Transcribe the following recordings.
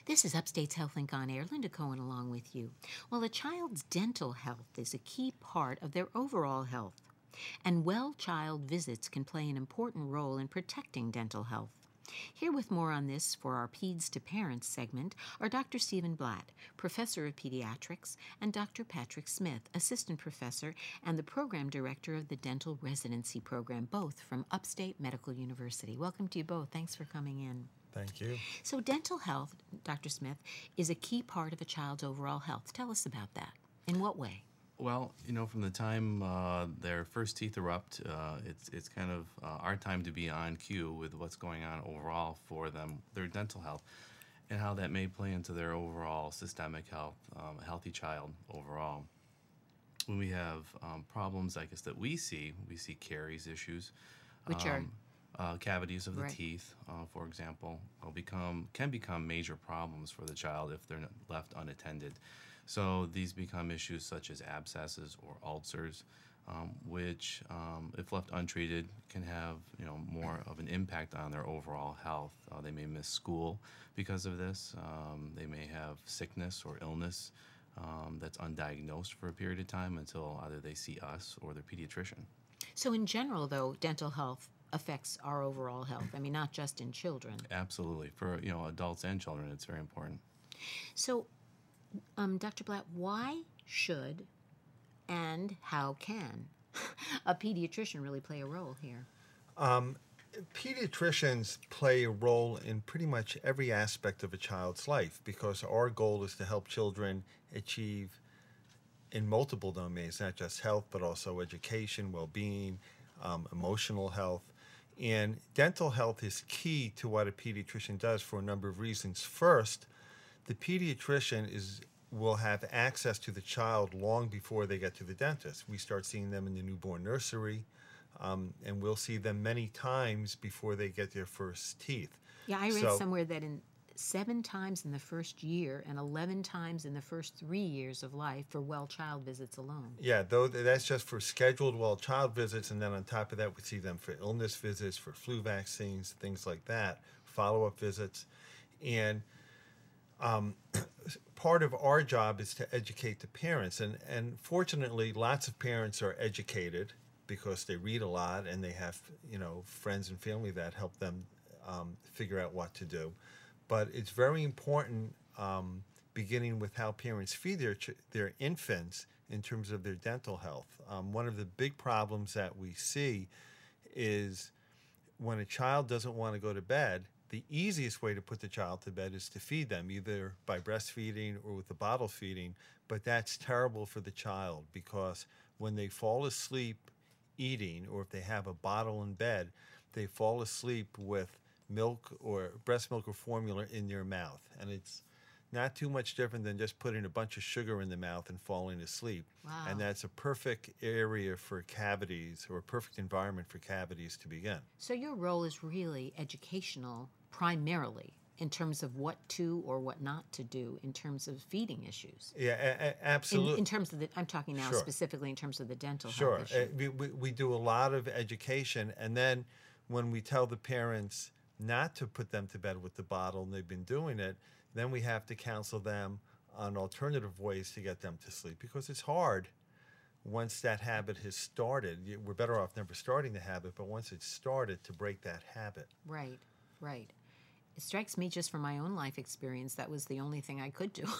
This is Upstate's HealthLink on Air. Linda Cohen along with you. Well, a child's dental health is a key part of their overall health, and well child visits can play an important role in protecting dental health. Here with more on this for our Peds to Parents segment are Dr. Stephen Blatt, Professor of Pediatrics, and Dr. Patrick Smith, Assistant Professor and the Program Director of the Dental Residency Program, both from Upstate Medical University. Welcome to you both. Thanks for coming in. Thank you. So dental health, Dr. Smith, is a key part of a child's overall health. Tell us about that. In what way? Well, from the time their first teeth erupt, it's kind of our time to be on cue with what's going on overall for them, their dental health, and how that may play into their overall systemic health, a healthy child overall. When we have problems, I guess, that we see caries issues. Which are? Cavities of the Right. teeth, for example, can become major problems for the child if they're left unattended. So these become issues such as abscesses or ulcers, which, if left untreated, can have more of an impact on their overall health. They may miss school because of this. They may have sickness or illness that's undiagnosed for a period of time until either they see us or their pediatrician. So in general, though, dental health affects our overall health. I mean, not just in children. Absolutely. For adults and children, it's very important. So, Dr. Blatt, why should and how can a pediatrician really play a role here? Pediatricians play a role in pretty much every aspect of a child's life because our goal is to help children achieve in multiple domains, not just health, but also education, well-being, emotional health. And dental health is key to what a pediatrician does for a number of reasons. First, the pediatrician will have access to the child long before they get to the dentist. We start seeing them in the newborn nursery, and we'll see them many times before they get their first teeth. Yeah, I read somewhere that 7 times in the first year and 11 times in the first 3 years of life for well child visits alone. Yeah, though that's just for scheduled well child visits, and then on top of that, we see them for illness visits, for flu vaccines, things like that, follow-up visits. And part of our job is to educate the parents. And fortunately, lots of parents are educated because they read a lot and they have, friends and family that help them figure out what to do. But it's very important, beginning with how parents feed their infants in terms of their dental health. One of the big problems that we see is when a child doesn't want to go to bed, the easiest way to put the child to bed is to feed them, either by breastfeeding or with the bottle feeding. But that's terrible for the child because when they fall asleep eating, or if they have a bottle in bed, they fall asleep with milk or breast milk or formula in their mouth. And it's not too much different than just putting a bunch of sugar in the mouth and falling asleep. Wow. And that's a perfect area for cavities, or a perfect environment for cavities to begin. So your role is really educational primarily in terms of what to or what not to do in terms of feeding issues. Yeah, absolutely. In terms of I'm talking now Sure. specifically in terms of the dental Sure. health issue. We do a lot of education, and then when we tell the parents not to put them to bed with the bottle, and they've been doing it, then we have to counsel them on alternative ways to get them to sleep, because it's hard once that habit has started. We're better off never starting the habit, but once it's started, to break that habit. Right, right. It strikes me, just from my own life experience, that was the only thing I could do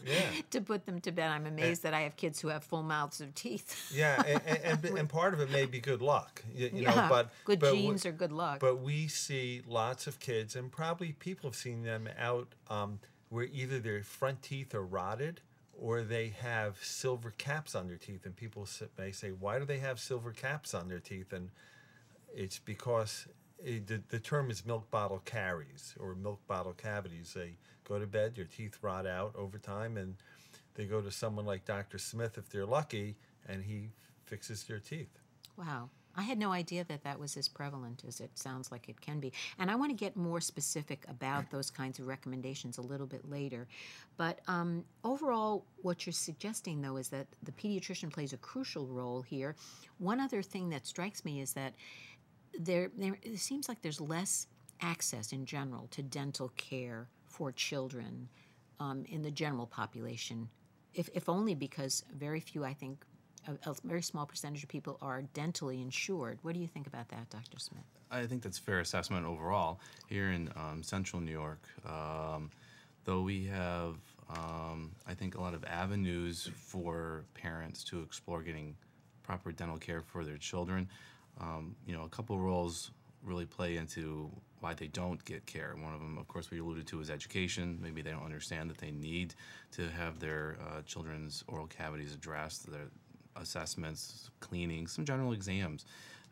to put them to bed. I'm amazed that I have kids who have full mouths of teeth. Yeah, and part of it may be good luck, but good genes or good luck. But we see lots of kids, and probably people have seen them out where either their front teeth are rotted or they have silver caps on their teeth. And people may say, why do they have silver caps on their teeth? And it's because the term is milk bottle caries or milk bottle cavities. They go to bed, their teeth rot out over time, and they go to someone like Dr. Smith if they're lucky, and he fixes their teeth. Wow. I had no idea that that was as prevalent as it sounds like it can be. And I want to get more specific about those kinds of recommendations a little bit later. But overall, what you're suggesting, though, is that the pediatrician plays a crucial role here. One other thing that strikes me is that it seems like there's less access in general to dental care for children in the general population, if only because very few, I think, a very small percentage of people are dentally insured. What do you think about that, Dr. Smith? I think that's a fair assessment overall. Here in central New York, though we have, I think, a lot of avenues for parents to explore getting proper dental care for their children, a couple roles really play into why they don't get care. One of them, of course, we alluded to is education. Maybe they don't understand that they need to have their children's oral cavities addressed, their assessments, cleaning, some general exams.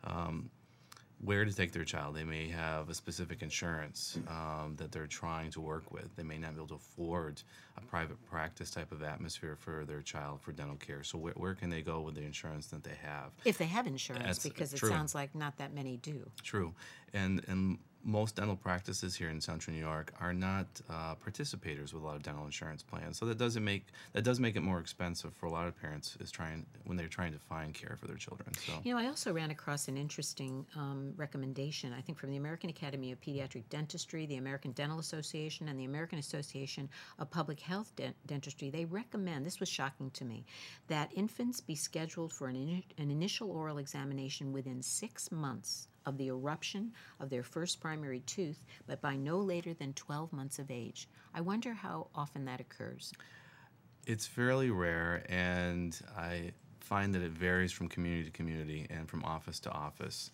Where to take their child. They may have a specific insurance that they're trying to work with. They may not be able to afford a private practice type of atmosphere for their child for dental care. So where can they go with the insurance that they have? If they have insurance, because it true. sounds like not that many do. True. And most dental practices here in central New York are not participators with a lot of dental insurance plans. So that does make it more expensive for a lot of parents when they're trying to find care for their children. So I also ran across an interesting recommendation, I think, from the American Academy of Pediatric Dentistry, the American Dental Association, and the American Association of Public Health Dentistry. They recommend, this was shocking to me, that infants be scheduled for an initial oral examination within 6 months of the eruption of their first primary tooth, but by no later than 12 months of age. I wonder how often that occurs. It's fairly rare, and I find that it varies from community to community and from office to office.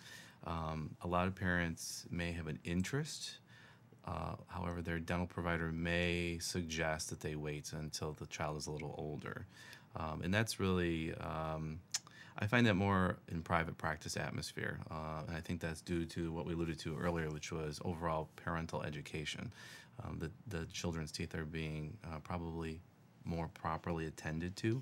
A lot of parents may have an interest. However, their dental provider may suggest that they wait until the child is a little older. And that's really... I find that more in private practice atmosphere, and I think that's due to what we alluded to earlier, which was overall parental education. The children's teeth are being probably more properly attended to.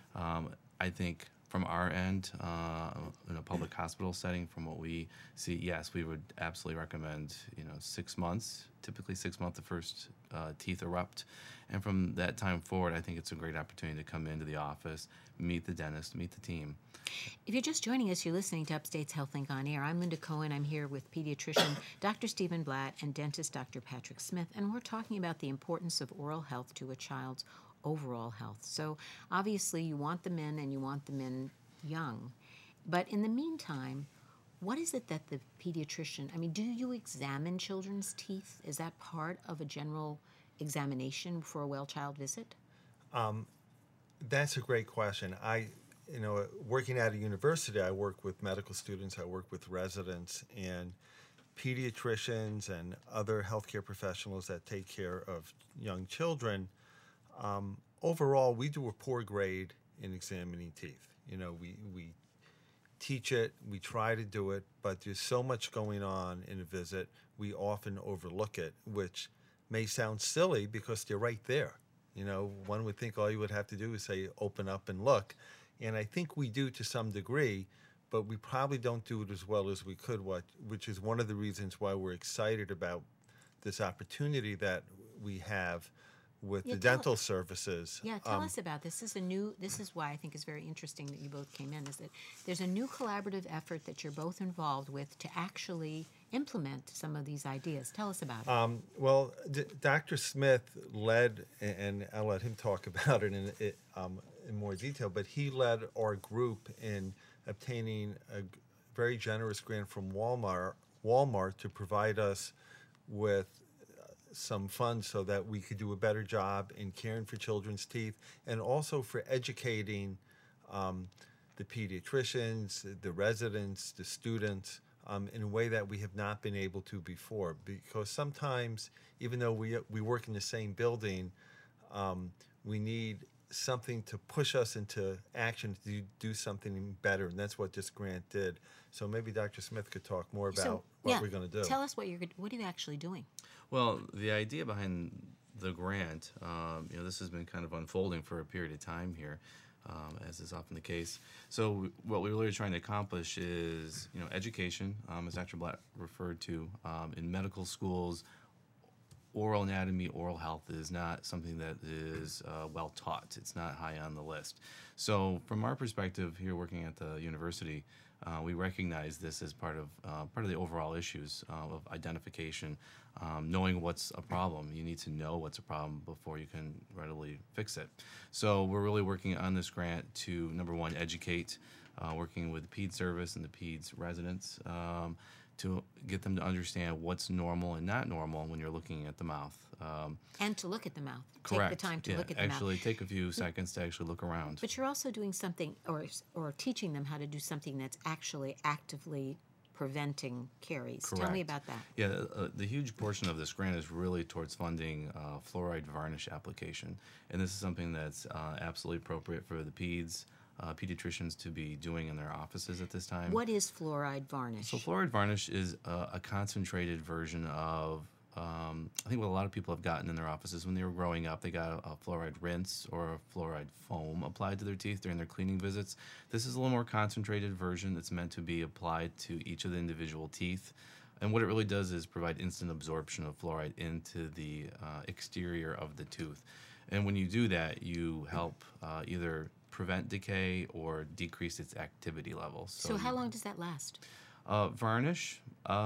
I think from our end, in a public hospital setting, from what we see, yes, we would absolutely recommend 6 months. Typically 6 months, the first teeth erupt, and from that time forward, I think it's a great opportunity to come into the office, meet the dentist, meet the team. If you're just joining us, you're listening to Upstate's HealthLink on Air. I'm Linda Cohen. I'm here with pediatrician Dr. Stephen Blatt and dentist Dr. Patrick Smith, and we're talking about the importance of oral health to a child's overall health. So obviously you want them in, and you want them in young. But in the meantime, what is it that the pediatrician, do you examine children's teeth? Is that part of a general examination for a well-child visit? That's a great question. Working at a university, I work with medical students, I work with residents, and pediatricians and other healthcare professionals that take care of young children. Overall, we do a poor grade in examining teeth. We teach it, we try to do it, but there's so much going on in a visit, we often overlook it, which may sound silly because they're right there. One would think all you would have to do is say, open up and look. And I think we do to some degree, but we probably don't do it as well as we could, which is one of the reasons why we're excited about this opportunity that we have with the dental services. Yeah, tell us about this. This is why I think it's very interesting that you both came in, is that there's a new collaborative effort that you're both involved with to actually implement some of these ideas. Tell us about it. Well, Dr. Smith led, and I'll let him talk about it in more detail, but he led our group in obtaining a very generous grant from Walmart to provide us with some funds so that we could do a better job in caring for children's teeth, and also for educating the pediatricians, the residents, the students, in a way that we have not been able to before. Because sometimes, even though we work in the same building, we need something to push us into action to do something better, and that's what this grant did. So maybe Dr. Smith could talk more about what we're going to do. Tell us what are you actually doing? Well, the idea behind the grant, this has been kind of unfolding for a period of time here, as is often the case. So what we're really trying to accomplish is, education, as Dr. Blatt referred to, in medical schools. Oral anatomy, oral health is not something that is well taught. It's not high on the list. So from our perspective here working at the university, We recognize this as part of the overall issues of identification, knowing what's a problem. You need to know what's a problem before you can readily fix it. So we're really working on this grant to, number one, educate, working with the PEDS service and the PEDS residents to get them to understand what's normal and not normal when you're looking at the mouth. And to look at the mouth. Correct. Take the time to Yeah, look at the mouth. actually take a few seconds to actually look around. But you're also doing something, or teaching them how to do something that's actually actively preventing caries. Tell me Correct. about that. Yeah, the huge portion of this grant is really towards funding fluoride varnish application, and this is something that's absolutely appropriate for the pediatricians to be doing in their offices at this time. What is fluoride varnish? So fluoride varnish is a concentrated version of, I think what a lot of people have gotten in their offices when they were growing up, they got a fluoride rinse or a fluoride foam applied to their teeth during their cleaning visits. This is a little more concentrated version that's meant to be applied to each of the individual teeth. And what it really does is provide instant absorption of fluoride into the exterior of the tooth. And when you do that, you help either prevent decay or decrease its activity levels. So how long does that last? Varnish,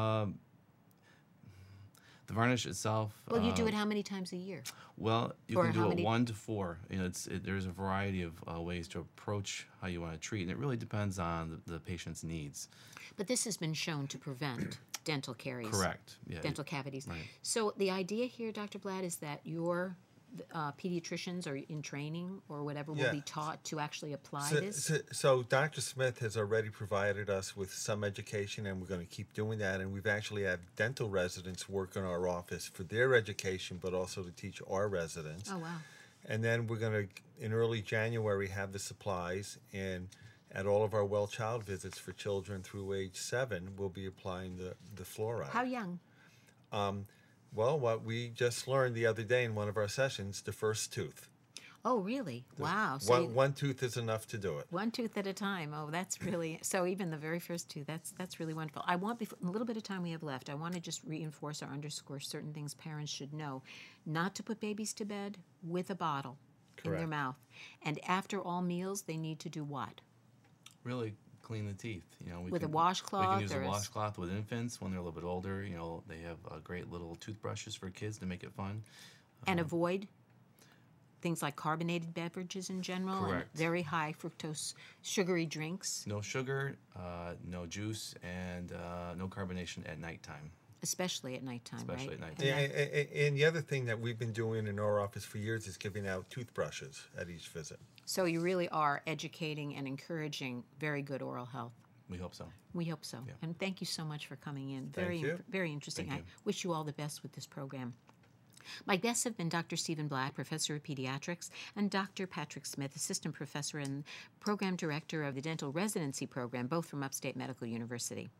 the varnish itself. Well, you do it how many times a year? Well, you Or can how do many- it 1 to 4. You know, there's a variety of ways to approach how you want to treat, and it really depends on the patient's needs. But this has been shown to prevent dental caries. Correct. Yeah. Dental cavities. Right. So the idea here, Dr. Blatt, is that your pediatricians are in training or whatever will Yeah. be taught to actually apply So, this? so Dr. Smith has already provided us with some education, and we're going to keep doing that. And we've actually had dental residents work in our office for their education, but also to teach our residents. Oh, wow. And then we're going to, in early January, have the supplies. And at all of our well child visits for children through age 7, we'll be applying the fluoride. How young? Well, what we just learned the other day in one of our sessions, the first tooth. Oh, really? Wow. So One tooth is enough to do it. one tooth at a time. Oh, that's really so. Even the very first tooth. That's really wonderful. I want a little bit of time we have left. I want to just reinforce or underscore certain things parents should know: not to put babies to bed with a bottle in their Correct. mouth, and after all meals, they need to do what? Really clean the teeth. You know, With a we washcloth can use or a a washcloth with infants when they're a little bit older. You know, they have great little toothbrushes for kids to make it fun. And avoid things like carbonated beverages in general, and Correct. very high fructose sugary drinks, No sugar, no juice, and no carbonation at nighttime. especially at nighttime, Especially right? at nighttime. And that- And the other thing that we've been doing in our office for years is giving out toothbrushes at each visit. so you really are educating and encouraging very good oral health. We hope so. We hope so. Yeah. And thank you so much for coming in. Thank you. Very interesting. Thank I you. wish you all the best with this program. My guests have been Dr. Stephen Blatt, Professor of Pediatrics, and Dr. Patrick Smith, Assistant Professor and Program Director of the Dental Residency Program, both from Upstate Medical University.